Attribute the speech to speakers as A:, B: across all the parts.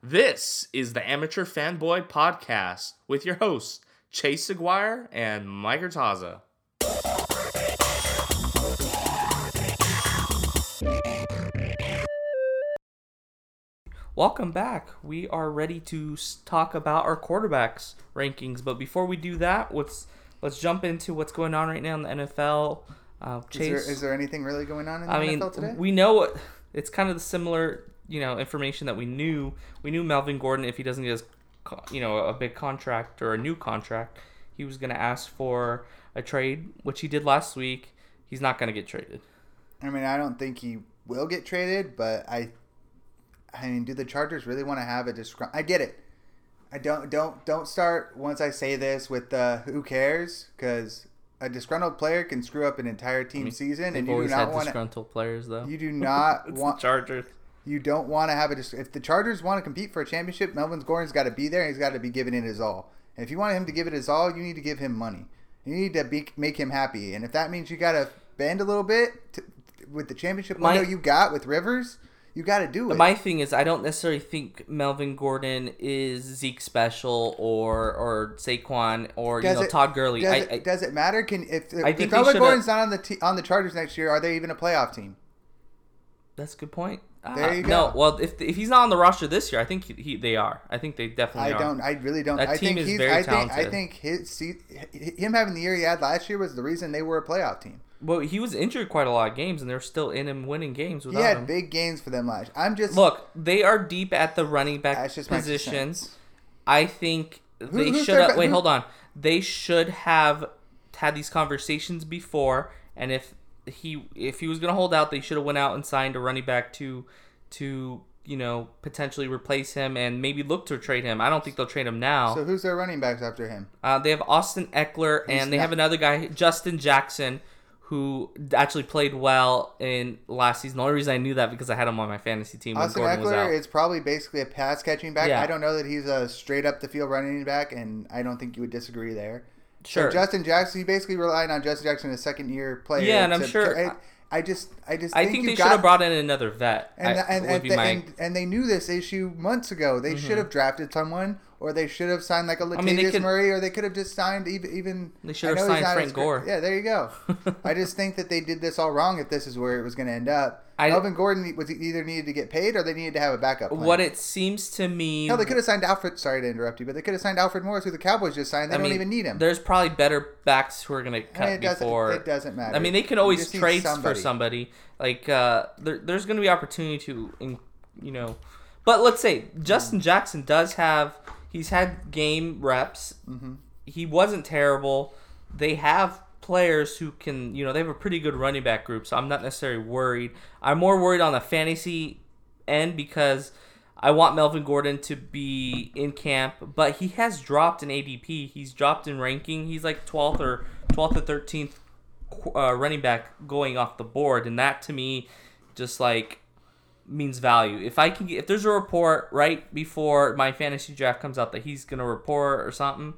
A: This is the Amateur Fanboy Podcast with your hosts, Chase Aguirre and Mike Artaza. Welcome back. We are ready to talk about our quarterbacks rankings, but before we do that, let's jump into what's going on right now in the NFL. Chase,
B: is there anything really going on in the NFL today?
A: We know it's kind of the similar, information that we knew. We knew Melvin Gordon, if he doesn't get a big contract or a new contract, he was going to ask for a trade, which he did last week. He's not going to get traded.
B: I mean, I don't think he will get traded, but I mean, do the Chargers really want to have a I get it. I don't start once I say this with who cares, because a disgruntled player can screw up an entire team season, and you do not want
A: disgruntled players though.
B: You do not want
A: Chargers.
B: You don't want to have if the Chargers want to compete for a championship, Melvin Gordon's got to be there. He's got to be giving it his all. And if you want him to give it his all, you need to give him money. You need to make him happy. And if that means you got to bend a little bit with the championship window you got with Rivers, you got to do it.
A: My thing is, I don't necessarily think Melvin Gordon is Zeke special or Saquon or Todd Gurley.
B: Does it matter? If Melvin Gordon's not on the Chargers next year, are they even a playoff team?
A: That's a good point.
B: There you go.
A: No, well, if he's not on the roster this year, I think they are. I think they definitely are.
B: I really don't.
A: That team is very talented.
B: I think him having the year he had last year was the reason they were a playoff team.
A: Well, he was injured quite a lot of games, and they're still in him winning games without him.
B: He had big gains for them last year.
A: Look, they are deep at the running back positions. I think they should have... Wait, hold on. They should have had these conversations before, and if he was going to hold out, they should have went out and signed a running back to potentially replace him and maybe look to trade him. I don't think they'll trade him now.
B: So who's their running backs after him?
A: They have Austin Eckler, and they have another guy, Justin Jackson, who actually played well in last season. The only reason I knew that because I had him on my fantasy team when Gordon was out.
B: Austin Eckler is probably basically a pass-catching back. Yeah. I don't know that he's a straight-up-the-field running back, and I don't think you would disagree there.
A: Sure.
B: So Justin Jackson, you basically relied on Justin Jackson, a second-year player.
A: Yeah, and I'm sure...
B: I think
A: they should have brought in another vet.
B: And they knew this issue months ago. They should have drafted someone, or they should have signed like a Latavius Murray, or they could have just signed even.
A: They should have signed Frank Gore.
B: Yeah, there you go. I just think that they did this all wrong. If this is where it was going to end up, Melvin Gordon was either needed to get paid or they needed to have a backup plan.
A: What it seems to me,
B: hell, they could have signed Alfred. Sorry to interrupt you, but they could have signed Alfred Morris, who the Cowboys just signed. They don't even need him.
A: There's probably better backs who are going to cut before.
B: It doesn't matter.
A: I mean, they can always trade for somebody. Like there's going to be opportunity to, But let's say Justin Jackson he's had game reps. Mm-hmm. He wasn't terrible. They have players who can, they have a pretty good running back group, so I'm not necessarily worried. I'm more worried on the fantasy end because I want Melvin Gordon to be in camp, but he has dropped in ADP. He's dropped in ranking. He's like 12th or 13th running back going off the board, and that to me just like means value. If there's a report right before my fantasy draft comes out that he's gonna report or something,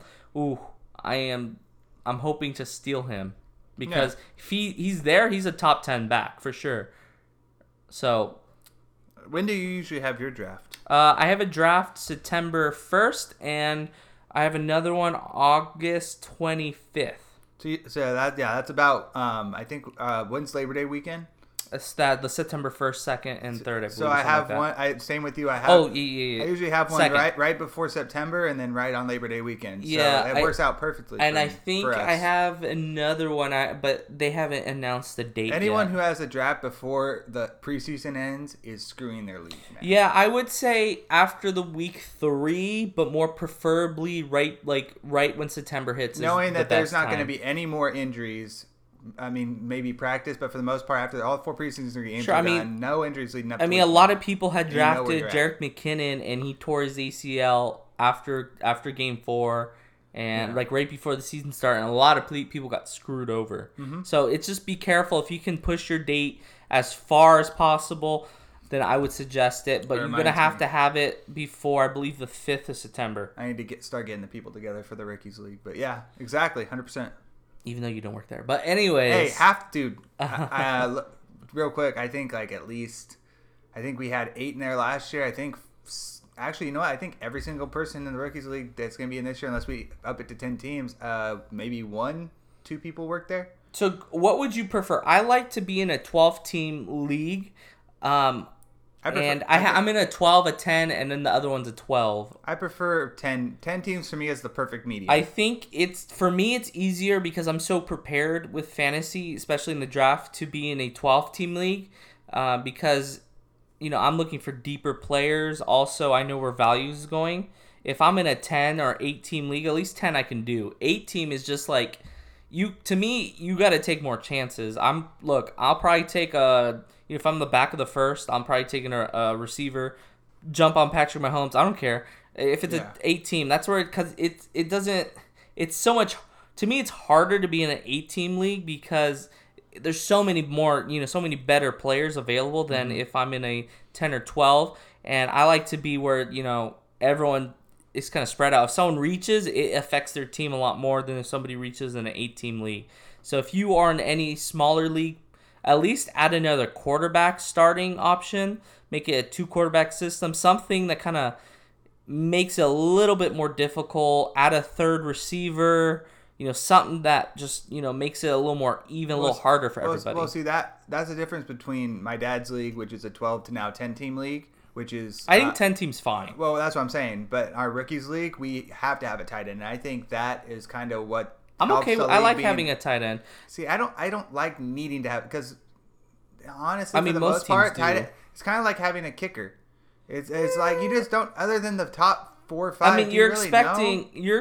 A: I'm hoping to steal him because if he's there, he's a top 10 back for sure. So,
C: when do you usually have your draft?
A: I have a draft September 1st, and I have another one August 25th.
C: So that's about I think when's Labor Day weekend?
A: It's the September 1st, 2nd, and 3rd. I believe,
C: so I have one. Same with you. I have.
A: Yeah.
C: I usually have one right before September, and then right on Labor Day weekend. So it works out perfectly.
A: And I think I have another one, but they haven't announced the date.
C: Anyone who has a draft before the preseason ends is screwing their league, man.
A: Yeah, I would say after the week 3, but more preferably right when September hits.
C: Knowing that there's not going to be any more injuries. I mean, maybe practice, but for the most part, after all 4 preseasons are games done, no injuries leading up to
A: a lot of people had drafted Jerick McKinnon, and he tore his ACL after game 4, and right before the season started, and a lot of people got screwed over. Mm-hmm. So it's just be careful. If you can push your date as far as possible, then I would suggest it, but you're going to have it before, I believe, the 5th of September.
C: I need to start getting the people together for the Rickies League, but yeah, exactly, 100%.
A: Even though you don't work there. But anyways.
C: Hey, dude. Real quick, I think I think we had 8 in there last year. I think actually, you know what? I think every single person in the Rookies League that's going to be in this year, unless we up it to 10 teams, maybe 1-2 people work there.
A: So what would you prefer? I like to be in a 12-team league. I'm in a 12, a 10, and then the other one's a 12.
C: I prefer 10 teams. For me is the perfect medium.
A: I think for me it's easier because I'm so prepared with fantasy, especially in the draft, to be in a 12-team league because I'm looking for deeper players. Also, I know where value is going. If I'm in a 10 or 8-team league, at least 10 I can do. 8-team is just like you got to take more chances. I'll probably take if I'm the back of the first, I'm probably taking a receiver, jump on Patrick Mahomes. I don't care. If it's an 8-team, that's where because it doesn't. It's so much. To me, it's harder to be in an 8-team league because there's so many more, so many better players available than if I'm in a 10 or 12. And I like to be where, everyone is kind of spread out. If someone reaches, it affects their team a lot more than if somebody reaches in an 8-team league. So if you are in any smaller league, at least add another quarterback starting option. Make it a 2-quarterback system. Something that kind of makes it a little bit more difficult. Add a third receiver. Something that just, makes it a little more even, a little harder for everybody.
C: Well, see, that's the difference between my dad's league, which is a 12 to now 10-team league, which is...
A: I think 10 teams fine.
C: Well, that's what I'm saying. But our rookies league, we have to have a tight end. And I think that is kind of what
A: I'm okay with. I like having a tight end.
C: See, I don't like needing to have... Because, honestly, for the most part, tight end, it's kind of like having a kicker. It's like you just don't... Other than the top 4 or 5.
A: I mean, you're expecting.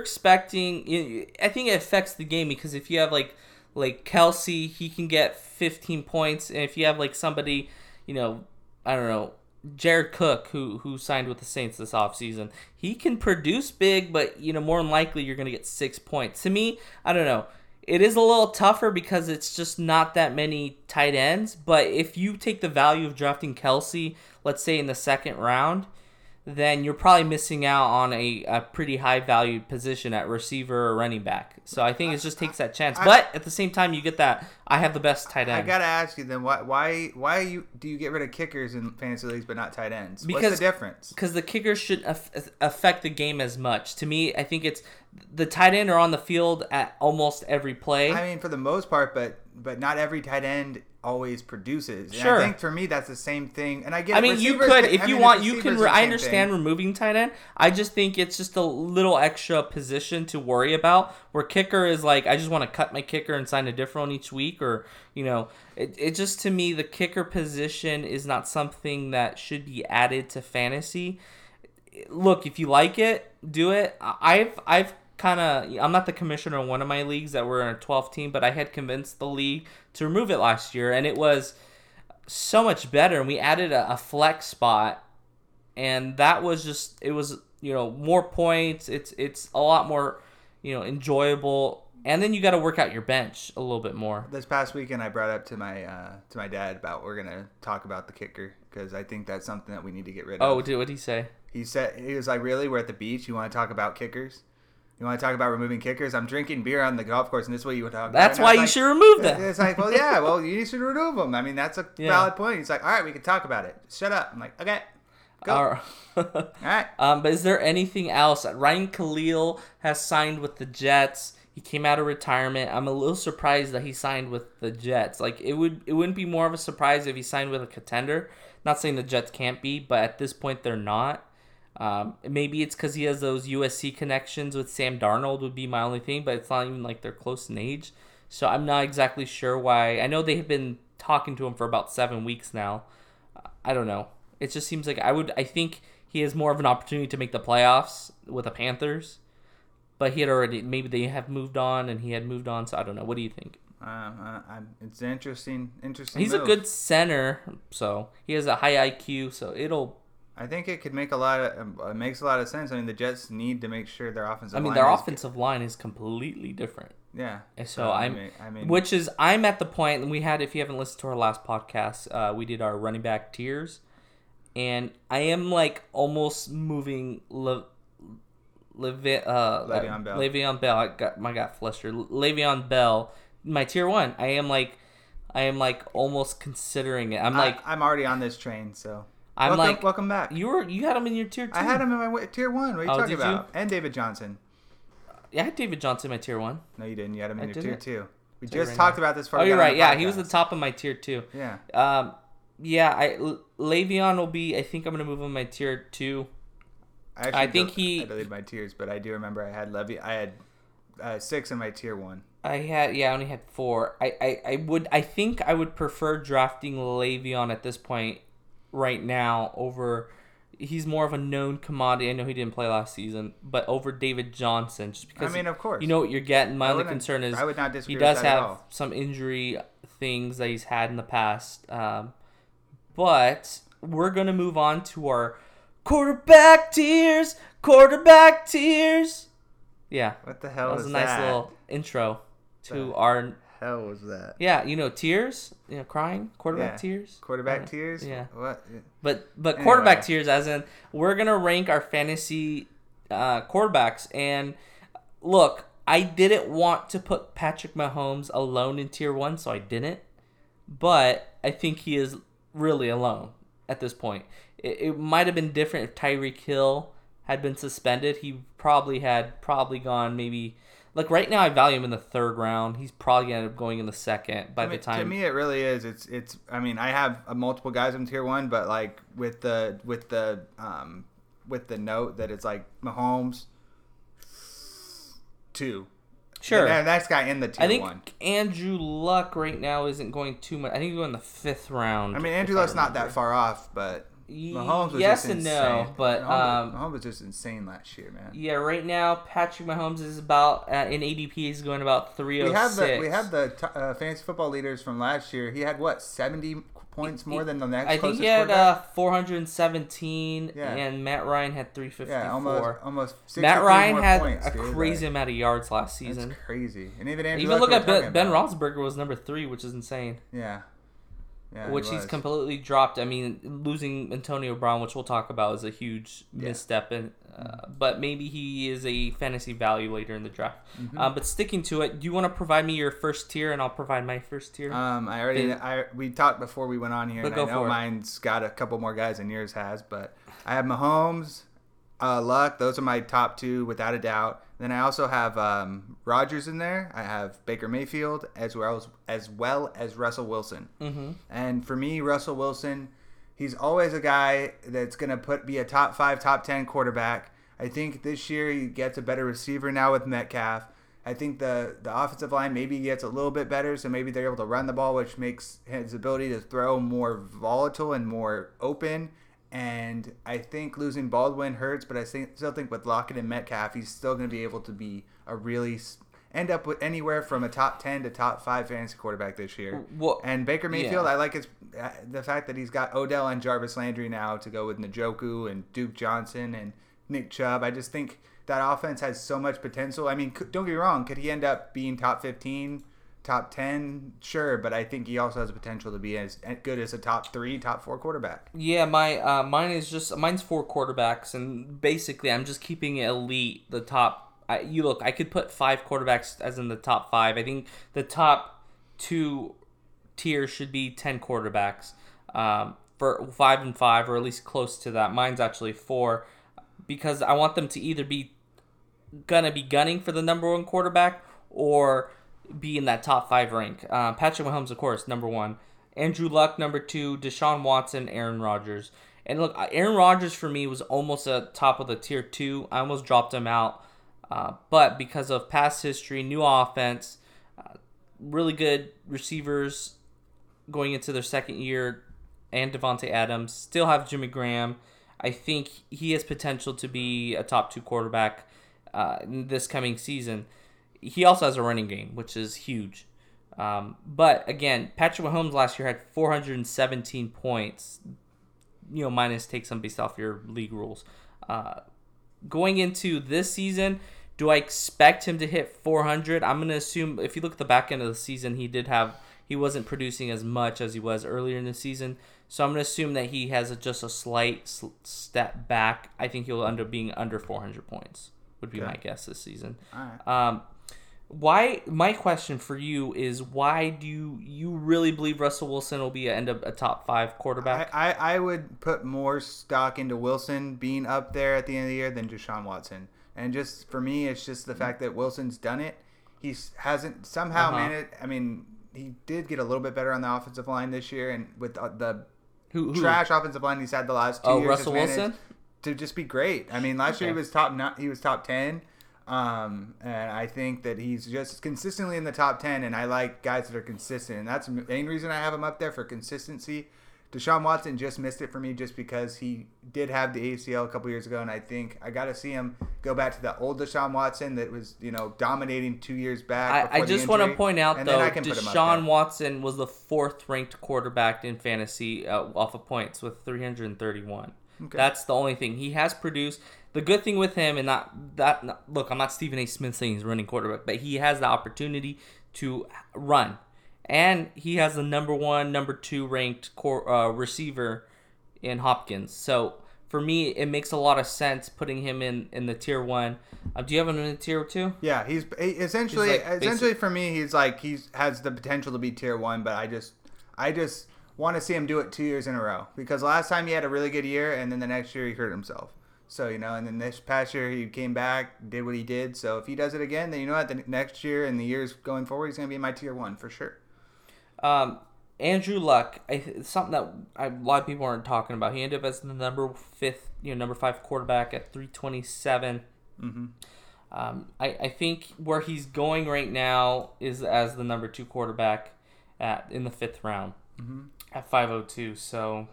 A: I think it affects the game because if you have like Kelsey, he can get 15 points, and if you have like somebody, I don't know, Jared Cook, who signed with the Saints this offseason, he can produce big, but more than likely you're gonna get 6 points. To me, I don't know. It is a little tougher because it's just not that many tight ends. But if you take the value of drafting Kelsey, let's say in the second round, then you're probably missing out on a pretty high-valued position at receiver or running back. So I think it just takes that chance. But at the same time, you get that I have the best tight end.
C: I got to ask you then, why do you get rid of kickers in fantasy leagues but not tight ends? What's the difference?
A: Because the kickers shouldn't affect the game as much. To me, I think it's the tight end are on the field at almost every play.
C: I mean, for the most part, but not every tight end always produces. And
A: sure.
C: I think for me that's the same thing. And I get.
A: I mean, you could if you want. You can. I understand removing tight end. I just think it's just a little extra position to worry about. Where kicker is like, I just want to cut my kicker and sign a different one each week, or it just to me the kicker position is not something that should be added to fantasy. Look, if you like it, do it. I've kind of, I'm not the commissioner of one of my leagues that were in a 12 team, but I had convinced the league to remove it last year, and it was so much better. And we added a flex spot, and that was just, it was more points. It's a lot more enjoyable, and then you got to work out your bench a little bit more.
C: This past weekend, I brought up to my dad about we're gonna talk about the kicker because I think that's something that we need to get rid of.
A: Oh, what did he say?
C: He was like, really? We're at the beach. You want to talk about kickers? You want to talk about removing kickers? I'm drinking beer on the golf course, and this is what you would talk about.
A: That's why you should remove them.
C: It's like, well, yeah, well, you should remove them. I mean, that's a valid point. He's like, all right, we can talk about it. Shut up. I'm like, okay, go. All right.
A: But is there anything else? Ryan Khalil has signed with the Jets. He came out of retirement. I'm a little surprised that he signed with the Jets. Like, it wouldn't be more of a surprise if he signed with a contender. Not saying the Jets can't be, but at this point they're not. Maybe it's because he has those USC connections with Sam Darnold would be my only thing, but it's not even like they're close in age. So I'm not exactly sure why. I know they have been talking to him for about 7 weeks now. I don't know. It just seems like I think he has more of an opportunity to make the playoffs with the Panthers, but maybe they have moved on and he had moved on. So I don't know. What do you think?
C: It's interesting.
A: He's
C: move.
A: A good center, so he has a high IQ. So
C: I think it could make it makes a lot of sense. I mean, the Jets need to make sure their offensive line.
A: Their offensive line is completely different.
C: Yeah.
A: So I'm at the point, and we had, if you haven't listened to our last podcast, we did our running back tiers, and I am like almost moving
C: Le'Veon Bell.
A: Le'Veon Bell. I got flustered. Le'Veon Bell, my tier 1. I am like almost considering it. I'm
C: already on this train, so. welcome back.
A: You had him in your tier 2.
C: I had him in my tier 1. What are you talking about? And David Johnson.
A: Yeah, I had David Johnson in my tier 1.
C: No, you didn't. You had him in your tier 2. We just talked about this.
A: You're right. Yeah, he was the top of my tier 2.
C: Yeah.
A: Le'Veon will be. I think I'm gonna move him in my tier 2.
C: I deleted my tiers, but I do remember I had Levy. I had 6 in my tier 1.
A: I only had 4. I think I would prefer drafting Le'Veon at this point right now over. He's more of a known commodity. I know he didn't play last season, but over David Johnson, just because.
C: I mean, of course,
A: you know what you're getting. My only concern is
C: I would not disagree.
A: He does have some injury things that he's had in the past, but we're gonna move on to our quarterback tiers. Quarterback tiers. Yeah.
C: What the hell?
A: That was a nice little intro to our.
C: Hell was that?
A: Yeah, tears. Crying. Quarterback tears.
C: Quarterback tears.
A: Yeah.
C: What?
A: But anyway. Quarterback tiers, as in we're gonna rank our fantasy quarterbacks. And look, I didn't want to put Patrick Mahomes alone in tier 1, so I didn't. But I think he is really alone at this point. It might have been different if Tyreek Hill had been suspended. He probably gone maybe. Like right now, I value him in the 3rd round. He's probably gonna end up going in the 2nd by the time.
C: To me, it really is. It's. I mean, I have multiple guys in tier 1, but like with the note that it's like Mahomes 2.
A: Sure.
C: And next guy in the tier 1.
A: I think Andrew Luck right now isn't going too much. I think he's going in the 5th round.
C: I mean, Andrew Luck's not that far off, but. Mahomes was
A: yes
C: just
A: and
C: insane.
A: no, but
C: Mahomes was just insane last year, man.
A: Yeah, right now Patrick Mahomes is about in ADP. He's going about 306.
C: We have the fantasy football leaders from last year. He had 70 points more than the next.
A: I think he had 417, and Matt Ryan had 354.
C: Yeah, almost.
A: Matt Ryan had
C: points,
A: a crazy amount of yards last season.
C: That's crazy, and even
A: look at Ben Roethlisberger was number 3, which is insane.
C: Yeah. Yeah,
A: which he's completely dropped. I mean, losing Antonio Brown, which we'll talk about, is a huge misstep. But maybe he is a fantasy value later in the draft. Mm-hmm. But sticking to it, do you want to provide me your first tier, and I'll provide my first tier?
C: We talked before we went on here, and I know mine's got a couple more guys than yours has. But I have Mahomes, Luck. Those are my top 2 without a doubt. Then I also have Rodgers in there. I have Baker Mayfield as well as Russell Wilson. Mm-hmm. And for me, Russell Wilson, he's always a guy that's going to be a top 5, top 10 quarterback. I think this year he gets a better receiver now with Metcalf. I think the offensive line maybe gets a little bit better, so maybe they're able to run the ball, which makes his ability to throw more volatile and more open. And I think losing Baldwin hurts, but I still think with Lockett and Metcalf, he's still going to be able to be end up with anywhere from a top 10 to top 5 fantasy quarterback this year. And Baker Mayfield, I like the fact that he's got Odell and Jarvis Landry now to go with Njoku and Duke Johnson and Nick Chubb. I just think that offense has so much potential. I mean, don't get me wrong, could he end up being top 15? Top 10, sure, but I think he also has the potential to be as good as a top 3, top 4 quarterback.
A: Yeah, mine's 4 quarterbacks, and basically I'm just keeping it elite. The top, I could put 5 quarterbacks as in the top 5. I think the top 2 tiers should be 10 quarterbacks, for 5 and 5, or at least close to that. Mine's actually 4, because I want them to either be gunning for the number 1 quarterback or be in that top 5 rank. Patrick Mahomes, of course, number 1. Andrew Luck, number 2. Deshaun Watson, Aaron Rodgers. And look, Aaron Rodgers for me was almost at top of the tier 2. I almost dropped him out. But because of past history, new offense, really good receivers going into their 2nd year, and Devontae Adams, still have Jimmy Graham. I think he has potential to be a top 2 quarterback in this coming season. He also has a running game, which is huge. But again, Patrick Mahomes last year had 417 points. Minus take some based off your league rules. Going into this season, do I expect him to hit 400? I'm going to assume if you look at the back end of the season, he wasn't producing as much as he was earlier in the season. So I'm going to assume that he has just a slight step back. I think he'll end up being under 400 points, would be my guess this season.
C: All right.
A: My question for you is, why do you really believe Russell Wilson will end up a top 5 quarterback?
C: I would put more stock into Wilson being up there at the end of the year than Deshaun Watson. And just for me, it's just the fact that Wilson's done it. He hasn't somehow managed. I mean, he did get a little bit better on the offensive line this year, and with the trash offensive line he's had the last 2 years.
A: Russell Wilson,
C: to just be great. I mean, last year he was top 10. And I think that he's just consistently in the top 10, and I like guys that are consistent, and that's the main reason I have him up there, for consistency. Deshaun Watson just missed it for me just because he did have the ACL a couple years ago, and I think I got to see him go back to the old Deshaun Watson that was, dominating 2 years back.
A: I just want to point out, though, Deshaun Watson was the 4th ranked quarterback in fantasy off of points with 331. Okay. That's the only thing. He has produced. The good thing with him, and look, I'm not Stephen A. Smith saying he's running quarterback, but he has the opportunity to run. And he has the number 1, number 2 ranked receiver in Hopkins. So for me, it makes a lot of sense putting him in the tier 1. Do you have him in the tier 2?
C: Yeah, he's essentially for me, he has the potential to be tier 1, but I just want to see him do it 2 years in a row, because last time he had a really good year, and then the next year he hurt himself. So, and then this past year he came back, did what he did. So if he does it again, then the next year and the years going forward, he's going to be in my tier 1 for sure.
A: Andrew Luck, something that a lot of people aren't talking about. He ended up as the number 5 quarterback at 327. Mm-hmm. I think where he's going right now is as the number 2 quarterback in the 5th round at 502. So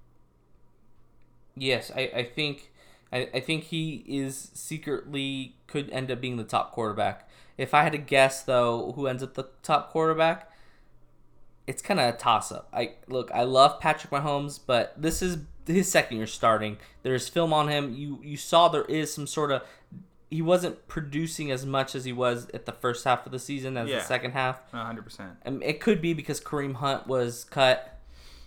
A: yes, I think he is secretly could end up being the top quarterback. If I had to guess, though, who ends up the top quarterback, it's kind of a toss-up. I love Patrick Mahomes, but this is his second year starting. There's film on him. You saw there is some sort of... He wasn't producing as much as he was at the first half of the season as the second half.
C: 100%.
A: And it could be because Kareem Hunt was cut.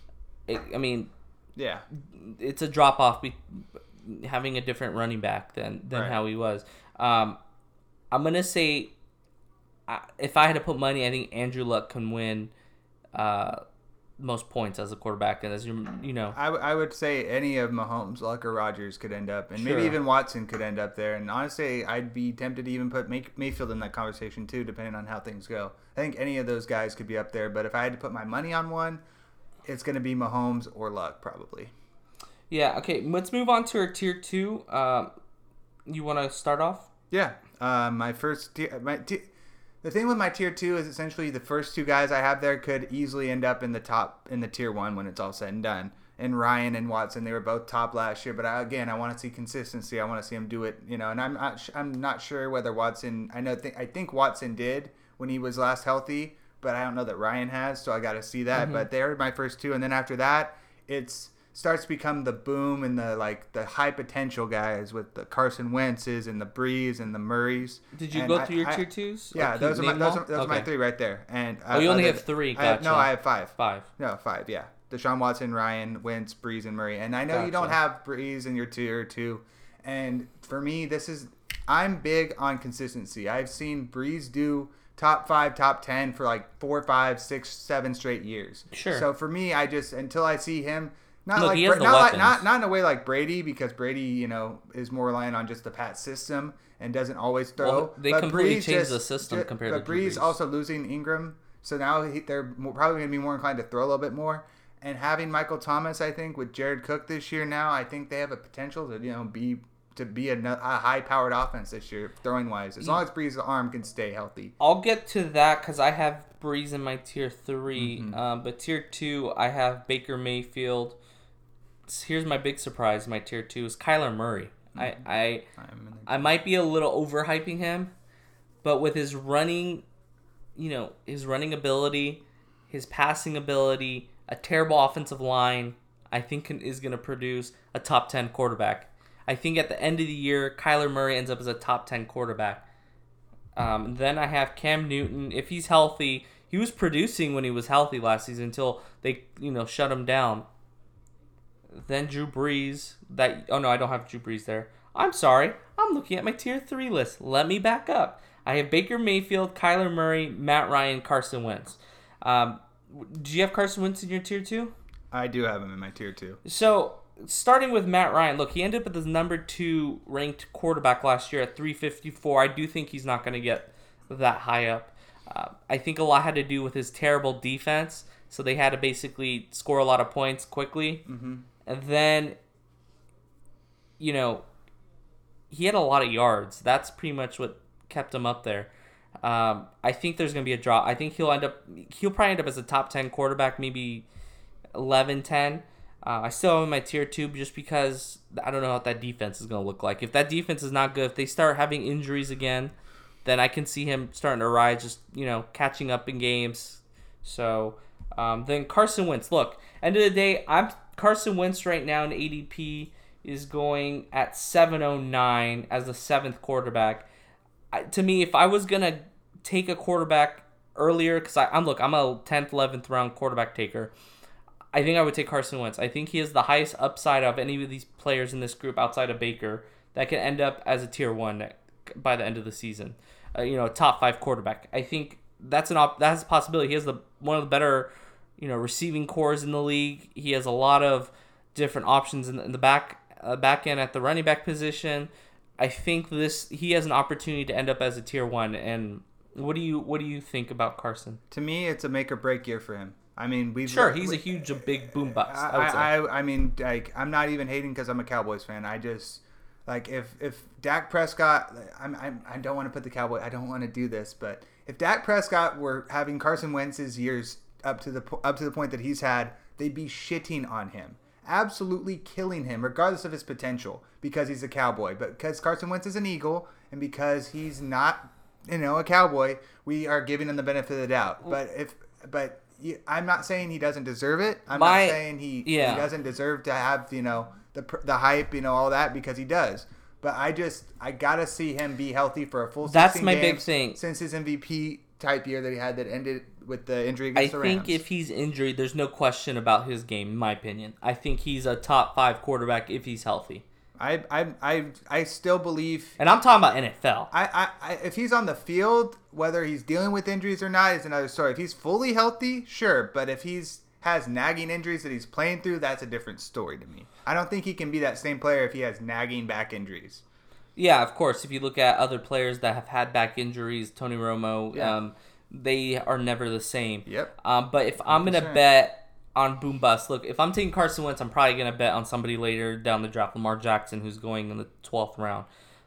C: Yeah.
A: It's a drop-off having a different running back than how he was. I'm going to say, if I had to put money, I think Andrew Luck can win most points as a quarterback. And as
C: I would say any of Mahomes, Luck, or Rodgers could end up, and maybe even Watson could end up there. And honestly, I'd be tempted to even put Mayfield in that conversation too, depending on how things go. I think any of those guys could be up there, but if I had to put my money on one, it's going to be Mahomes or Luck, probably.
A: Yeah, okay. Let's move on to our tier 2. You want to start off?
C: Yeah. My first tier... The thing with my tier 2 is essentially the first 2 guys I have there could easily end up in the tier 1 when it's all said and done. And Ryan and Watson, they were both top last year, but I want to see consistency. I want to see him do it, and I'm not sure whether Watson. I think Watson did when he was last healthy, but I don't know that Ryan has, so I got to see that. Mm-hmm. But they're my first 2, and then after that, it's starts to become the boom and the high potential guys with the Carson Wentz's and the Brees and the Murrays.
A: Did you go through your tier 2s?
C: Yeah, those are my 3 right there. And
A: you only have 3. Gotcha.
C: I have 5.
A: 5.
C: No, 5. Yeah, Deshaun Watson, Ryan, Wentz, Brees, and Murray. And I know you don't have Brees in your tier 2. And for me, I'm big on consistency. I've seen Brees do top 5, top 10 for like 4, 5, 6, 7 straight years.
A: Sure.
C: So for me, until I see him. Not in a way like Brady, because Brady, is more reliant on just the Pat system and doesn't always throw.
A: Well, they completely changed the system compared to
C: Brees. Also losing Ingram, so now they're probably going to be more inclined to throw a little bit more. And having Michael Thomas, I think, with Jared Cook this year now, I think they have a potential to be a high-powered offense this year, throwing-wise, as long as Brees' arm can stay healthy.
A: I'll get to that because I have Brees in my tier 3, but tier 2, I have Baker Mayfield. Here's my big surprise. My tier 2 is Kyler Murray. Mm-hmm. I might be a little overhyping him, but with his running, his running ability, his passing ability, a terrible offensive line, I think is going to produce a top 10 quarterback. I think at the end of the year, Kyler Murray ends up as a top 10 quarterback. Then I have Cam Newton. If he's healthy, he was producing when he was healthy last season until they, shut him down. Then Drew Brees. I don't have Drew Brees there. I'm sorry. I'm looking at my tier 3 list. Let me back up. I have Baker Mayfield, Kyler Murray, Matt Ryan, Carson Wentz. Do you have Carson Wentz in your tier 2?
C: I do have him in my tier 2.
A: So, starting with Matt Ryan, look, he ended up as the number 2 ranked quarterback last year at 354. I do think he's not going to get that high up. I think a lot had to do with his terrible defense, so they had to basically score a lot of points quickly.
C: Mm-hmm.
A: And then, he had a lot of yards. That's pretty much what kept him up there. I think there's going to be a drop. I think he'll probably end up as a top 10 quarterback, maybe 11, 10. I still have him in my tier 2 just because I don't know what that defense is going to look like. If that defense is not good, if they start having injuries again, then I can see him starting to rise, just, catching up in games. So, then Carson Wentz. Look, end of the day, Carson Wentz right now in ADP is going at 709 as the 7th quarterback. To me, if I was going to take a quarterback earlier, because I'm a 10th, 11th round quarterback taker, I think I would take Carson Wentz. I think he has the highest upside of any of these players in this group outside of Baker that can end up as a tier 1 by the end of the season. Top 5 quarterback. I think that's a possibility. He has one of the better, receiving cores in the league. He has a lot of different options in the back end at the running back position. I think he has an opportunity to end up as a tier 1. And what do you think about Carson?
C: To me, it's a make or break year for him. I mean,
A: he's a big boom bust.
C: I mean, I'm not even hating because I'm a Cowboys fan. I just if Dak Prescott, I don't want to put the Cowboy. I don't want to do this, but if Dak Prescott were having Carson Wentz's years up to the point that he's had, they'd be shitting on him, absolutely killing him, regardless of his potential, because he's a Cowboy. But because Carson Wentz is an Eagle, and because he's not, a Cowboy, we are giving him the benefit of the doubt. I'm not saying he doesn't deserve it. I'm not saying he doesn't deserve to have the hype, all that, because he does. But I gotta see him be healthy for a full 16
A: That's my
C: games
A: big thing.
C: Since his MVP type year that he had that ended with the injury against the Rams.
A: I think if he's injured, there's no question about his game, in my opinion. I think he's a top 5 quarterback if he's healthy.
C: I still believe,
A: and I'm talking about NFL.
C: If he's on the field, whether he's dealing with injuries or not is another story. If he's fully healthy, sure, but if has nagging injuries that he's playing through, that's a different story to me. I don't think he can be that same player if he has nagging back injuries.
A: Yeah, of course. If you look at other players that have had back injuries, Tony Romo, they are never the same.
C: Yep.
A: But if I'm going to bet on boom bust, look, if I'm taking Carson Wentz, I'm probably going to bet on somebody later down the draft, Lamar Jackson, who's going in the 12th round.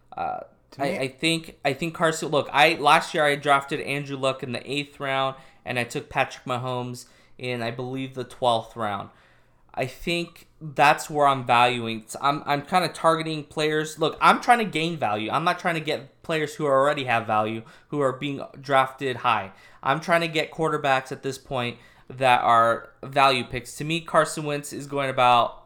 A: I think Carson. Look, last year I drafted Andrew Luck in the 8th round, and I took Patrick Mahomes in, I believe, the 12th round. I think that's where I'm valuing. I'm kind of targeting players. Look, I'm trying to gain value. I'm not trying to get players who already have value, who are being drafted high. I'm trying to get quarterbacks at this point that are value picks. To me, Carson Wentz is going about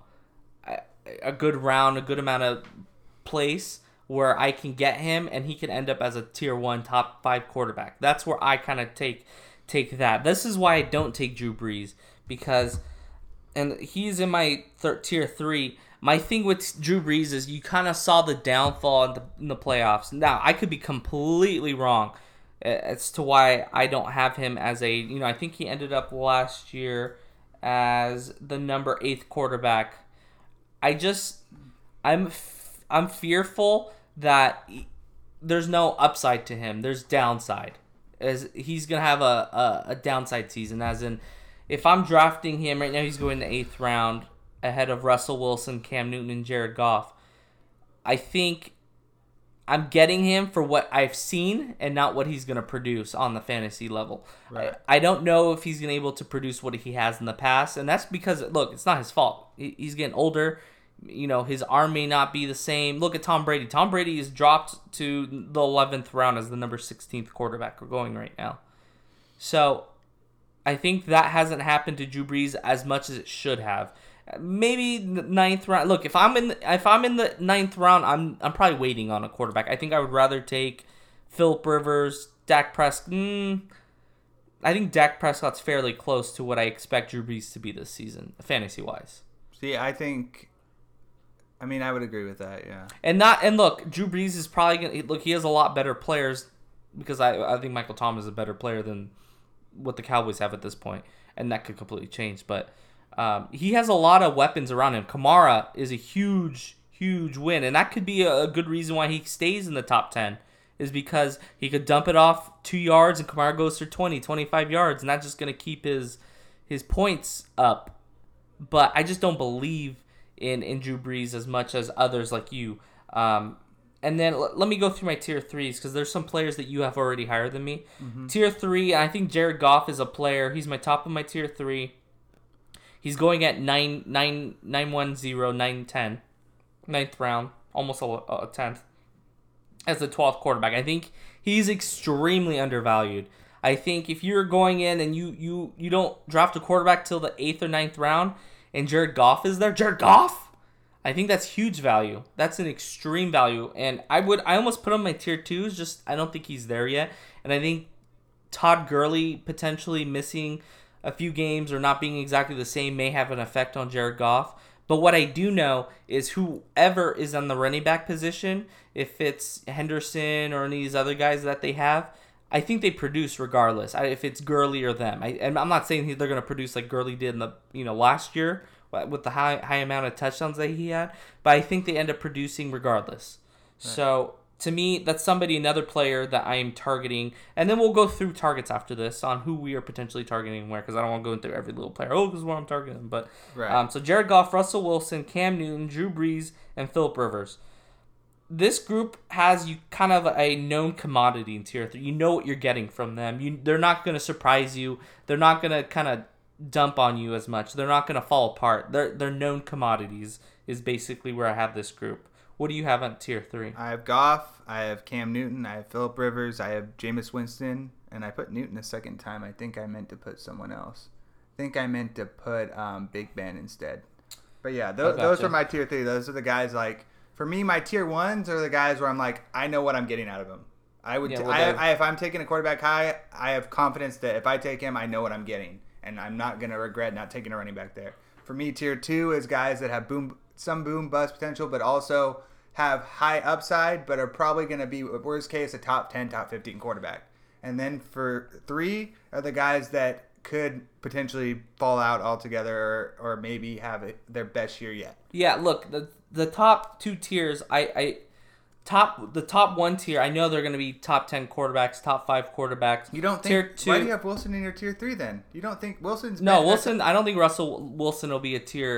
A: a good round, a good amount of place where I can get him, and he can end up as a tier 1 top 5 quarterback. That's where I kind of take that. This is why I don't take Drew Brees, because, and he's in my tier 3. My thing with Drew Brees is you kind of saw the downfall in the playoffs. Now, I could be completely wrong as to why I don't have him as a, I think he ended up last year as the number 8th quarterback. I'm fearful that there's no upside to him. There's downside. As he's going to have a downside season, as in, if I'm drafting him right now, he's going the 8th round ahead of Russell Wilson, Cam Newton, and Jared Goff. I think I'm getting him for what I've seen and not what he's going to produce on the fantasy level.
C: Right.
A: I don't know if he's going to be able to produce what he has in the past, and that's because, look, it's not his fault. He's getting older. His arm may not be the same. Look at Tom Brady. Tom Brady is dropped to the 11th round as the number 16th quarterback we're going right now. So I think that hasn't happened to Drew Brees as much as it should have. Maybe 9th round. Look, if I'm in the 9th round, I'm probably waiting on a quarterback. I think I would rather take Phillip Rivers, Dak Prescott. I think Dak Prescott's fairly close to what I expect Drew Brees to be this season, fantasy wise.
C: See, I would agree with that, yeah.
A: And look, Drew Brees is probably gonna look. He has a lot better players because I think Michael Thomas is a better player than what the Cowboys have at this point, and that could completely change. But he has a lot of weapons around him. Kamara is a huge win, and that could be a good reason why he stays in the top 10, is because he could dump it off 2 yards and Kamara goes for 20, 25 yards, and that's just going to keep his points up. But I just don't believe in Drew Brees as much as others like you. And then let me go through my tier 3s, because there's some players that you have already higher than me. Mm-hmm. Tier 3, I think Jared Goff is a player. He's my top of my tier 3. He's going at 910, 910, 9th round, almost a 10th, as the 12th quarterback. I think he's extremely undervalued. I think if you're going in and you don't draft a quarterback till the 8th or 9th round, and Jared Goff is there, Jared Goff, I think that's huge value. That's an extreme value. And I almost put him in my tier 2s, just I don't think he's there yet. And I think Todd Gurley potentially missing a few games or not being exactly the same may have an effect on Jared Goff. But what I do know is whoever is on the running back position, if it's Henderson or any of these other guys that they have, I think they produce regardless. If it's Gurley or them, and I'm not saying they're going to produce like Gurley did in the last year with the high amount of touchdowns that he had, but I think they end up producing regardless. Right. So to me, that's another player that I am targeting, and then we'll go through targets after this on who we are potentially targeting where, because I don't want to go into every little player. Oh, this is what I'm targeting. But right. So Jared Goff, Russell Wilson, Cam Newton, Drew Brees, and Phillip Rivers. This group has you kind of a known commodity in tier 3. You know what you're getting from them. They're not going to surprise you. They're not going to kind of dump on you as much. They're not going to fall apart. They're known commodities is basically where I have this group. What do you have on tier 3?
C: I have Goff. I have Cam Newton. I have Phillip Rivers. I have Jameis Winston. And I put Newton a second time. I think I meant to put someone else. I think I meant to put Big Ben instead. But yeah, those are my tier 3. Those are the guys like... For me, my tier 1s are the guys where I'm like, I know what I'm getting out of them. If I'm taking a quarterback high, I have confidence that if I take him, I know what I'm getting. And I'm not going to regret not taking a running back there. For me, tier 2 is guys that have some boom bust potential, but also have high upside, but are probably going to be, worst case, a top 10, top 15 quarterback. And then for 3 are the guys that could potentially fall out altogether or maybe have their best year yet.
A: Yeah, look, the top 2 tiers, the top 1 tier, I know they're going to be top 10 quarterbacks, top 5 quarterbacks.
C: You don't think, tier 2, why do you have Wilson in your tier 3 then? You don't think Wilson's...
A: No, Wilson, I don't think Russell Wilson will be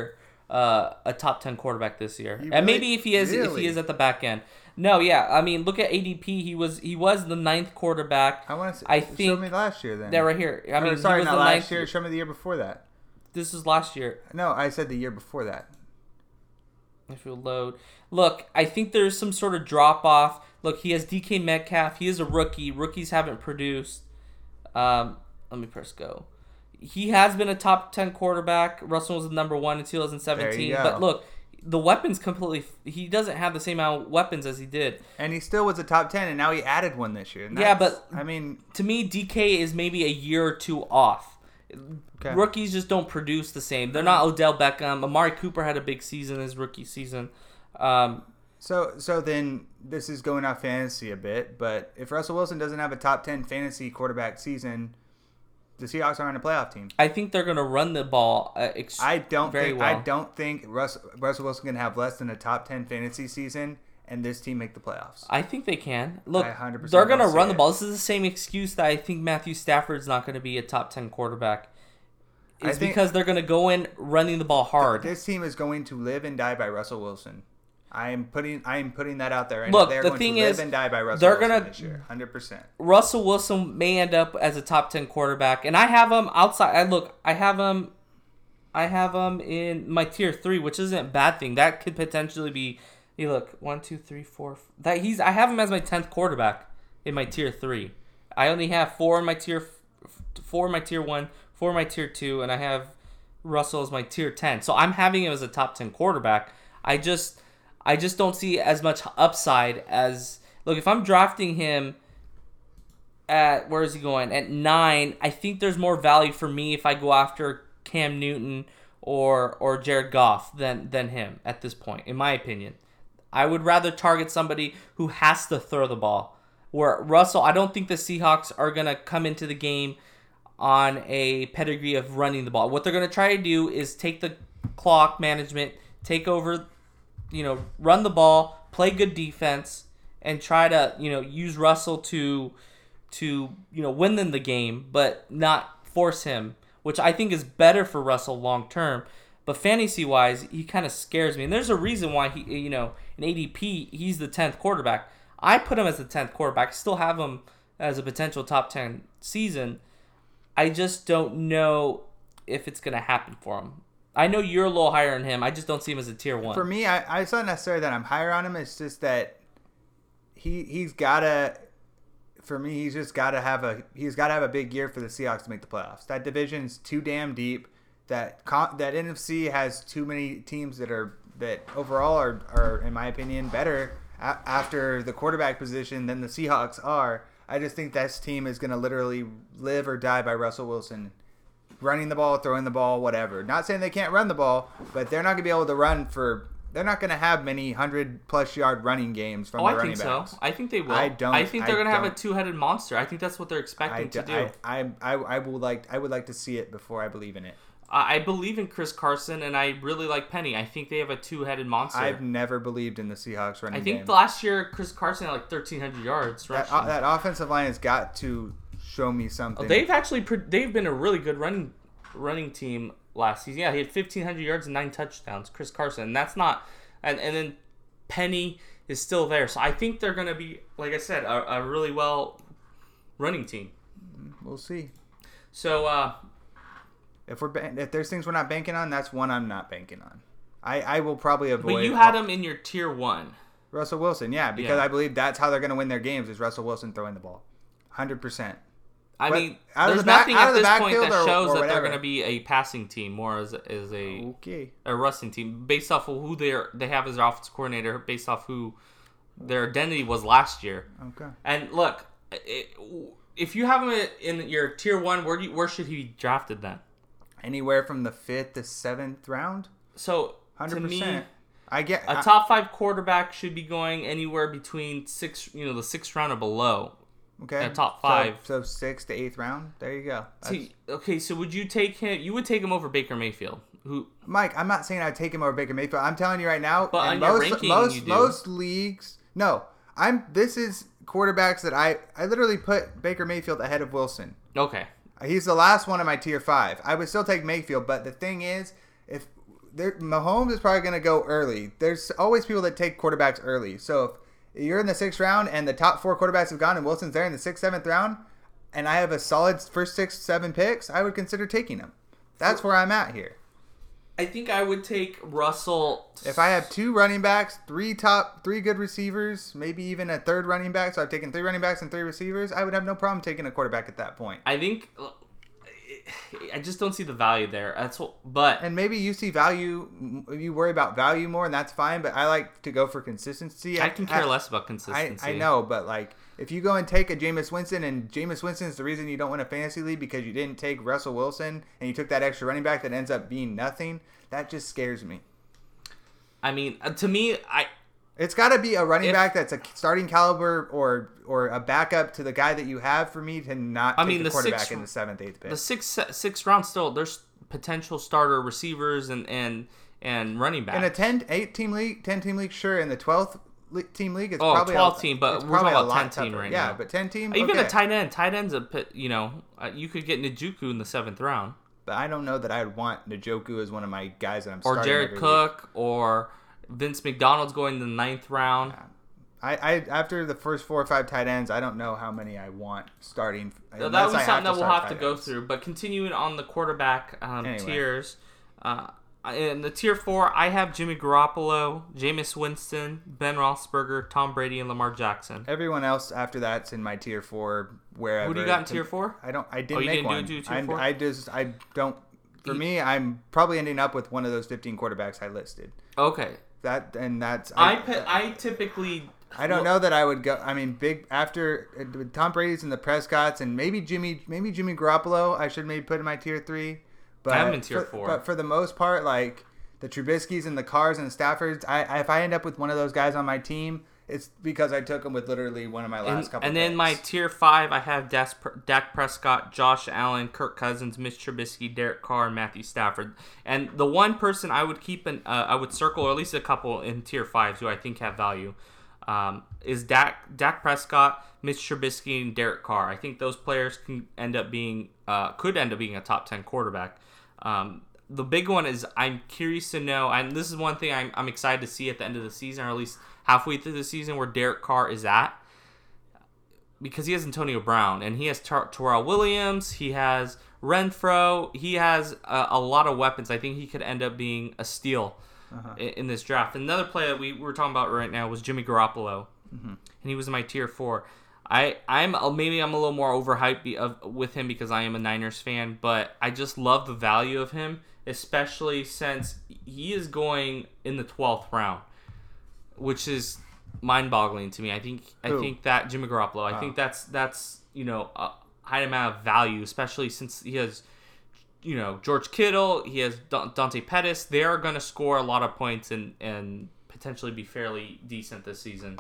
A: a top 10 quarterback this year. And maybe if he is at the back end. No, yeah, I mean, look at ADP. He was the 9th quarterback.
C: I think show me last year then.
A: Yeah, right here. I mean,
C: sorry, not last year. Show me the year before that.
A: This is last year.
C: No, I said the year before that.
A: If you'll load. Look, I think there's some sort of drop off. Look, he has DK Metcalf. He is a rookie. Rookies haven't produced. Let me press go. He has been a top 10 quarterback. Russell was the number 1 in 2017. But look, the weapons completely... He doesn't have the same amount of weapons as he did.
C: And he still was a top 10, and now he added one this year.
A: Yeah, but... I mean... To me, DK is maybe a year or 2 off. Okay. Rookies just don't produce the same. They're not Odell Beckham. Amari Cooper had a big season his rookie season.
C: So then this is going off fantasy a bit, but if Russell Wilson doesn't have a top 10 fantasy quarterback season, the Seahawks aren't a playoff team.
A: I think they're going to run the ball
C: I don't think Russell Wilson can have less than a top 10 fantasy season and this team make the playoffs.
A: I think they can. Look, they're going to run the ball. This is the same excuse that I think Matthew Stafford's not going to be a top 10 quarterback. It's because they're going to go in running the ball hard.
C: This team is going to live and die by Russell Wilson. I am putting that out there.
A: Look,
C: they're
A: the
C: going
A: thing
C: to
A: is,
C: live and die by Russell Wilson this year, 100%.
A: Russell Wilson may end up as a top 10 quarterback, and I have him outside. I have him in my tier 3, which isn't a bad thing. That could potentially be. You look 1, 2, 3, 4. I have him as my 10th quarterback in my tier 3. I only have 4 in my tier 1, 4 in my tier 2, and I have Russell as my tier 10. So I'm having him as a top 10 quarterback. I just don't see as much upside as... Look, if I'm drafting him at... Where is he going? At 9, I think there's more value for me if I go after Cam Newton or Jared Goff than him at this point, in my opinion. I would rather target somebody who has to throw the ball. Where Russell, I don't think the Seahawks are going to come into the game on a pedigree of running the ball. What they're going to try to do is take the clock management, take over, run the ball, play good defense, and try to, use Russell to win them the game, but not force him, which I think is better for Russell long term. But fantasy-wise, he kind of scares me. And there's a reason why he, in ADP, he's the 10th quarterback. I put him as the 10th quarterback. I still have him as a potential top 10 season. I just don't know if it's going to happen for him. I know you're a little higher on him. I just don't see him as a tier 1.
C: For me, it's not necessarily that I'm higher on him. It's just that he's got to... For me, he's got to have a big year for the Seahawks to make the playoffs. That division's too damn deep. That NFC has too many teams that overall are in my opinion better after the quarterback position than the Seahawks are. I just think this team is going to literally live or die by Russell Wilson running the ball, throwing the ball, whatever. Not saying they can't run the ball, but they're not going to be able to run for. They're not going to have many 100-plus yard running games from the running backs.
A: I think so. I think they will. I think they're going to have a two-headed monster. I think that's what they're expecting to do.
C: I would like to see it before I believe in it.
A: I believe in Chris Carson, and I really like Penny. I think they have a two-headed monster.
C: I've never believed in the Seahawks running game.
A: I think last year Chris Carson had like 1,300 yards.
C: That offensive line has got to show me something.
A: They've been a really good running team last season. Yeah, he had 1,500 yards and 9 touchdowns. Chris Carson, and that's not, and then Penny is still there. So I think they're going to be, like I said, a really well running team.
C: We'll see.
A: So.
C: If there's things we're not banking on, that's one I'm not banking on. I will probably avoid.
A: But you had him in your tier 1.
C: Russell Wilson, yeah, because I believe that's how they're going to win their games is Russell Wilson throwing the ball, 100%.
A: I mean, there's nothing at this point that shows that they're going to be a passing team, more as a rushing team, based off of who they have as their offensive coordinator, based off who their identity was last year.
C: Okay.
A: And look, if you have him in your tier 1, where should he be drafted then?
C: Anywhere from the 5th to 7th round.
A: So
C: 100%.
A: To me,
C: I get
A: a top 5 quarterback should be going anywhere between the 6th round or below.
C: Okay.
A: Top 5.
C: So 6th to 8th round. There you go.
A: So would you take him? You would take him over Baker Mayfield.
C: Mike, I'm not saying I'd take him over Baker Mayfield. I'm telling you right now.
A: But on your ranking, you do.
C: Most leagues, no. This is quarterbacks that I literally put Baker Mayfield ahead of Wilson.
A: Okay.
C: He's the last one in my tier 5. I would still take Mayfield, but the thing is, if Mahomes is probably going to go early. There's always people that take quarterbacks early. So if you're in the 6th round and the top 4 quarterbacks have gone and Wilson's there in the 6th, 7th round, and I have a solid first 6, 7 picks, I would consider taking him. That's where I'm at here.
A: I think I would take Russell.
C: If I have 2 running backs, 3 good receivers, maybe even a 3rd running back, so I've taken 3 running backs and 3 receivers, I would have no problem taking a quarterback at that point.
A: I think I just don't see the value there.
C: And maybe you see value, you worry about value more, and that's fine. But I like to go for consistency.
A: I can care less about consistency.
C: I know, but like if you go and take a Jameis Winston, and Jameis Winston is the reason you don't win a fantasy league because you didn't take Russell Wilson and you took that extra running back that ends up being nothing, that just scares me.
A: I mean, to me,
C: it's got to be a running back that's a starting caliber or a backup to the guy that you have for me to not take the quarterback in the 7th, 8th pick.
A: The sixth round still, there's potential starter receivers and running backs.
C: In a 10-team league, sure. In the 12th team league, it's
A: probably 12 team, but we're talking about 10 team right now.
C: Yeah, but 10 team.
A: Even a tight end. Tight end's you could get Njoku in the 7th round.
C: But I don't know that I'd want Njoku as one of my guys that I'm starting.
A: Or Jared Cook or Vince McDonald's going to the 9th round.
C: I after the first 4 or 5 tight ends, I don't know how many I want starting.
A: That would be something that we'll have to go through. But continuing on the quarterback tiers, in the tier 4, I have Jimmy Garoppolo, Jameis Winston, Ben Roethlisberger, Tom Brady, and Lamar Jackson.
C: Everyone else after that's in my tier 4. Wherever.
A: Who do you got in tier 4?
C: I didn't make one.
A: Do tier 4?
C: I don't. For me, I'm probably ending up with one of those 15 quarterbacks I listed.
A: Okay.
C: I
A: typically.
C: I don't know that I would go. I mean, big after Tom Brady's and the Prescotts and maybe Jimmy Garoppolo. I should maybe put in my tier 3. But
A: I'm in tier 4.
C: But for the most part, like the Trubisky's and the Carrs and the Staffords, if I end up with one of those guys on my team, it's because I took him with literally one of my last couple.
A: And then my tier 5, I have Dak Prescott, Josh Allen, Kirk Cousins, Mitch Trubisky, Derek Carr, and Matthew Stafford. And the one person I would keep I would circle, or at least a couple in tier 5 who I think have value, is Dak Prescott, Mitch Trubisky, and Derek Carr. I think those players could end up being a top 10 quarterback. The big one is I'm curious to know, and this is one thing I'm excited to see at the end of the season, or at least halfway through the season, where Derek Carr is at. Because he has Antonio Brown, and he has Terrell Williams, he has Renfro, he has a lot of weapons. I think he could end up being a steal in this draft. Another player that we were talking about right now was Jimmy Garoppolo, and he was in my tier 4. I'm a little more overhyped with him because I am a Niners fan, but I just love the value of him, especially since he is going in the 12th round, which is mind-boggling to me. I think that Jimmy Garoppolo. I think that's a high amount of value, especially since he has George Kittle, he has Dante Pettis. They are going to score a lot of points and potentially be fairly decent this season.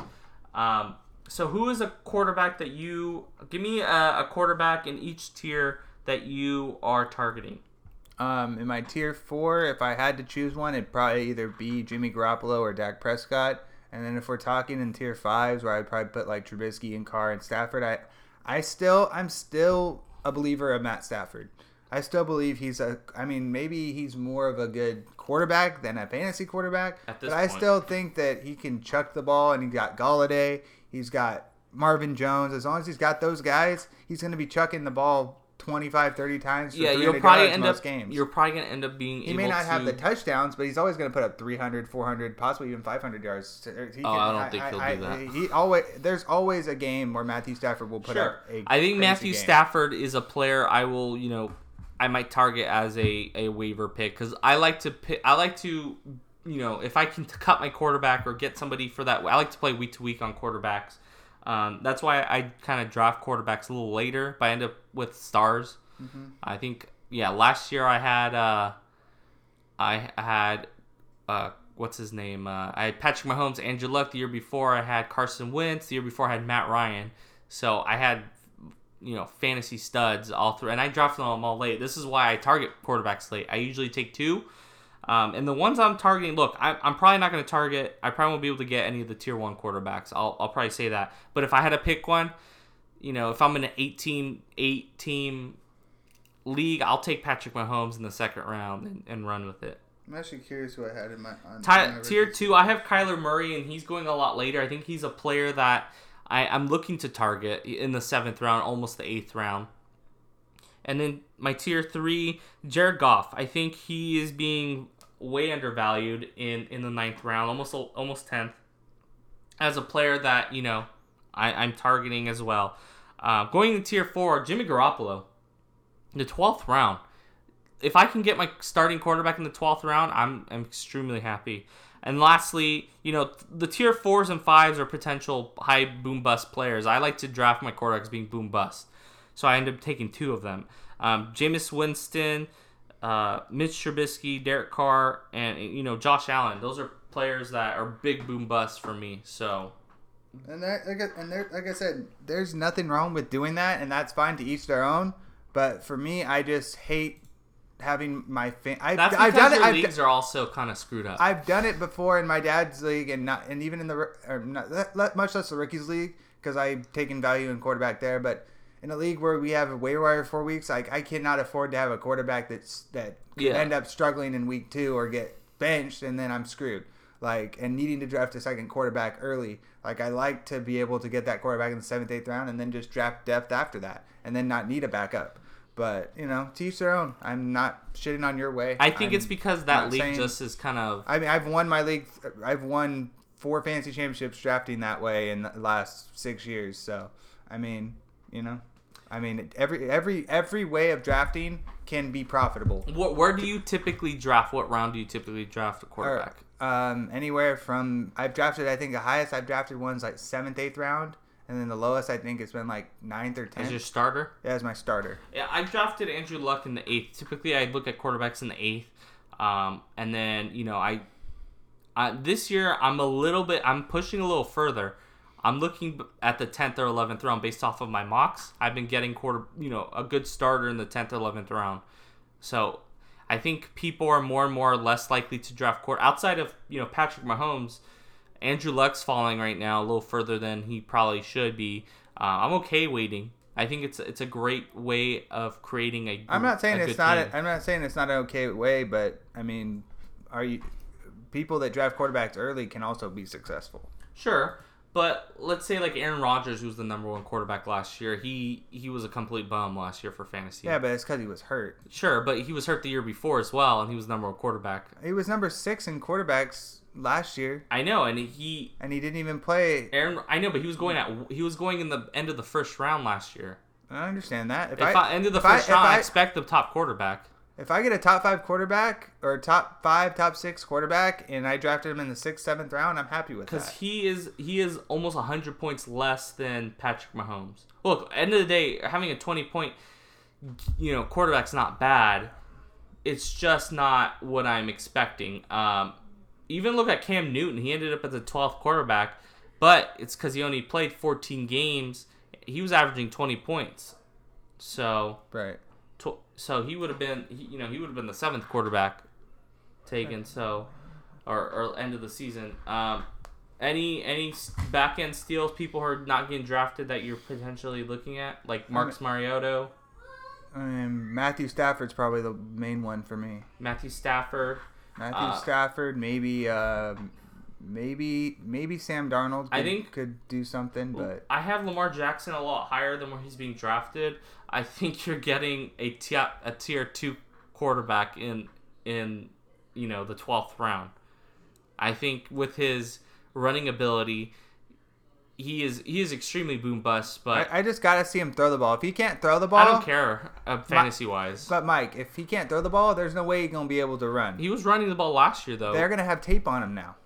A: So who is a quarterback that you... Give me a quarterback in each tier that you are targeting.
C: In my tier 4, if I had to choose one, it'd probably either be Jimmy Garoppolo or Dak Prescott. And then if we're talking in tier 5s, where I'd probably put like Trubisky and Carr and Stafford, I'm still a believer of Matt Stafford. I still believe maybe he's more of a good quarterback than a fantasy quarterback. But I still think that he can chuck the ball, and he got Galladay. He's got Marvin Jones. As long as he's got those guys, he's going to be chucking the ball 25, 30 times for 300 yards most games.
A: You're probably going to end up being
C: He may not have the touchdowns, but he's always going to put up 300, 400, possibly even 500 yards.
A: I don't think he'll do that.
C: There's always a game where Matthew Stafford will put up a
A: I think Matthew Stafford is a player I will, I might target as a waiver pick, because I like to, if I can cut my quarterback or get somebody for that, I like to play week to week on quarterbacks. That's why I kind of draft quarterbacks a little later, but I end up with stars. Mm-hmm. I think, last year I had what's his name? I had Patrick Mahomes, Andrew Luck. The year before I had Carson Wentz. The year before I had Matt Ryan. So I had fantasy studs all through, and I drafted them all late. This is why I target quarterbacks late. I usually take 2. And the ones I'm targeting, look, I'm probably not going to target. I probably won't be able to get any of the tier 1 quarterbacks. I'll probably say that. But if I had to pick one, if I'm in an 8-team league, I'll take Patrick Mahomes in the second round and run with it.
B: I'm actually curious who I had in my
A: tier 2. I have Kyler Murray, and he's going a lot later. I think he's a player that I'm looking to target in the 7th round, almost the 8th round. And then my tier 3, Jared Goff. I think he is being way undervalued in the 9th round, almost 10th, as a player that I'm targeting as well. Going to tier 4, Jimmy Garoppolo, the 12th round. If I can get my starting quarterback in the 12th round, I'm extremely happy. And lastly, the tier 4s and 5s are potential high boom bust players. I like to draft my quarterbacks being boom bust. So I ended up taking 2 of them. Jameis Winston, Mitch Trubisky, Derek Carr, and Josh Allen. Those are players that are big boom busts for me. So,
C: like I said, there's nothing wrong with doing that, and that's fine, to each their own. But for me, I just hate having my
A: That's because your leagues are also kind of screwed up.
C: I've done it before in my dad's league, and even in much less the rookies league, because I've taken value in quarterback there, but. In a league where we have a waiver wire 4 weeks, I cannot afford to have a quarterback that could end up struggling in week 2 or get benched, and then I'm screwed. And needing to draft a second quarterback early. I like to be able to get that quarterback in the 7th, 8th round, and then just draft depth after that, and then not need a backup. But to each their own. I'm not shitting on your way.
A: I think it's because that league just is kind of.
C: I mean, I've won my league. I've won 4 fantasy championships drafting that way in the last 6 years. So, every way of drafting can be profitable.
A: Where do you typically draft? What round do you typically draft a quarterback?
C: Anywhere from I think the highest I've drafted one's 7th, 8th round, and then the lowest I think it's been 9th or 10th.
A: As your starter?
C: Yeah, as my starter.
A: Yeah, I drafted Andrew Luck in the 8th. Typically, I look at quarterbacks in the 8th, and then This year, I'm pushing a little further. I'm looking at the 10th or 11th round based off of my mocks. I've been getting a good starter in the 10th or 11th round. So I think people are more and more less likely to draft outside of Patrick Mahomes. Andrew Luck's falling right now a little further than he probably should be. I'm okay waiting. I think it's a great way of creating a.
C: I'm not saying it's not. I'm not saying it's not an okay way, but I mean, people that draft quarterbacks early can also be successful.
A: Sure, but let's say like Aaron Rodgers, who was the number one quarterback last year. He was a complete bum last year for fantasy.
C: Yeah, but it's because he was hurt.
A: Sure, but he was hurt the year before as well, and he was number one quarterback.
C: He was number 6 in quarterbacks last year.
A: I know, and he
C: didn't even play.
A: I know, but he was going in the end of the first round last year.
C: I understand that.
A: If I end of the first round, I expect the top quarterback.
C: If I get a top 5 quarterback or top 5, top 6 quarterback, and I drafted him in the 6th, 7th round, I'm happy with that.
A: Because he is almost 100 points less than Patrick Mahomes. Look, end of the day, having a 20-point quarterback's not bad. It's just not what I'm expecting. Even look at Cam Newton. He ended up as the 12th quarterback, but it's because he only played 14 games. He was averaging 20 points. So
C: right.
A: So he would have been, he would have been the 7th quarterback taken. Right. So, or end of the season. Any back end steals, people who are not getting drafted that you're potentially looking at, like Marcus Mariota.
C: Matthew Stafford's probably the main one for me.
A: Matthew Stafford,
C: maybe Sam Darnold could do something, but
A: I have Lamar Jackson a lot higher than where he's being drafted. I think you're getting a tier 2 quarterback in the 12th round. I think with his running ability, he is extremely boom bust, but
C: I just gotta see him throw the ball. If he can't throw the ball,
A: I don't care fantasy wise.
C: But Mike, if he can't throw the ball, there's no way he's gonna be able to run.
A: He was running the ball last year though.
C: They're gonna have tape on him now.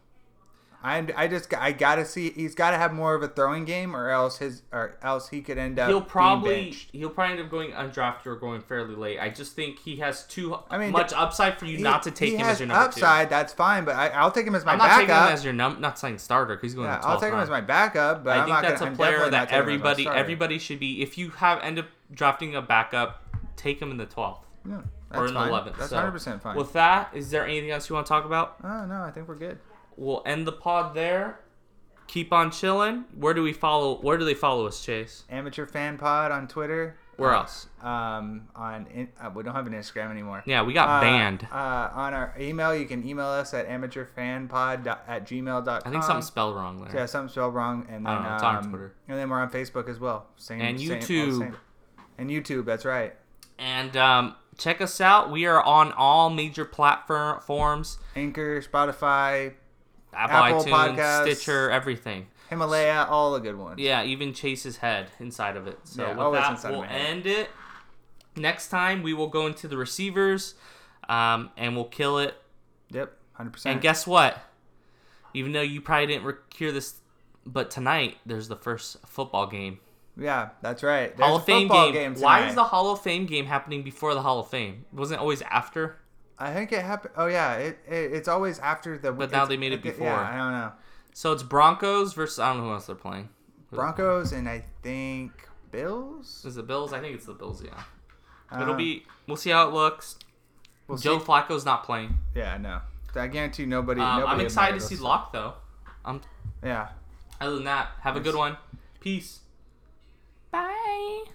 C: I gotta see. He's gotta have more of a throwing game, or else he could end up.
A: He'll probably end up going undrafted or going fairly late. I just think he has much upside for you not to take him as your number 2.
C: Upside, that's fine, but I'll take him as my
A: backup.
C: I'm not taking
A: him as your not saying starter because he's going.
C: I'll take him as my backup, but
A: I think that's a player that everybody should be. If you end up drafting a backup, take him in the 12th.
C: Yeah,
A: or in
C: fine.
A: the 11th.
C: That's 100% fine.
A: With that, is there anything else you want to talk about?
C: No, I think we're good.
A: We'll end the pod there. Keep on chilling. Where do they follow us, Chase?
C: Amateur Fan Pod on Twitter.
A: Where else?
C: We don't have an Instagram anymore.
A: Yeah, we got banned.
C: On our email, you can email us at amateurfanpod@gmail.com.
A: I think something's spelled wrong there.
C: Yeah, something's spelled wrong. And then,
A: I don't know, it's on Twitter.
C: And then we're on Facebook as well.
A: YouTube.
C: And YouTube, that's right.
A: And check us out. We are on all major platforms.
C: Anchor, Spotify,
A: Apple iTunes,
C: Podcasts,
A: Stitcher, everything.
C: Himalaya, all the good ones.
A: Yeah, even Chase's head inside of it. So
C: yeah,
A: with that, we'll end it. Next time, we will go into the receivers, and we'll kill it.
C: Yep, 100%.
A: And guess what? Even though you probably didn't hear this, but tonight, there's the first football game.
C: Yeah, that's right. There's
A: Hall of Fame game. Why is the Hall of Fame game happening before the Hall of Fame? Wasn't it always after?
C: I think it happened. Oh, yeah. It's always after the...
A: But now they made it before.
C: Yeah, I don't know.
A: So it's Broncos versus... I don't know who else they're playing.
C: Broncos and I think Bills?
A: Is it Bills? I think it's the Bills, yeah. It'll be... We'll see how it looks. Joe Flacco's not playing.
C: Yeah, no. I guarantee you nobody
A: I'm excited to see Locke, though.
C: Yeah.
A: Other than that, have a good one. Peace. Bye.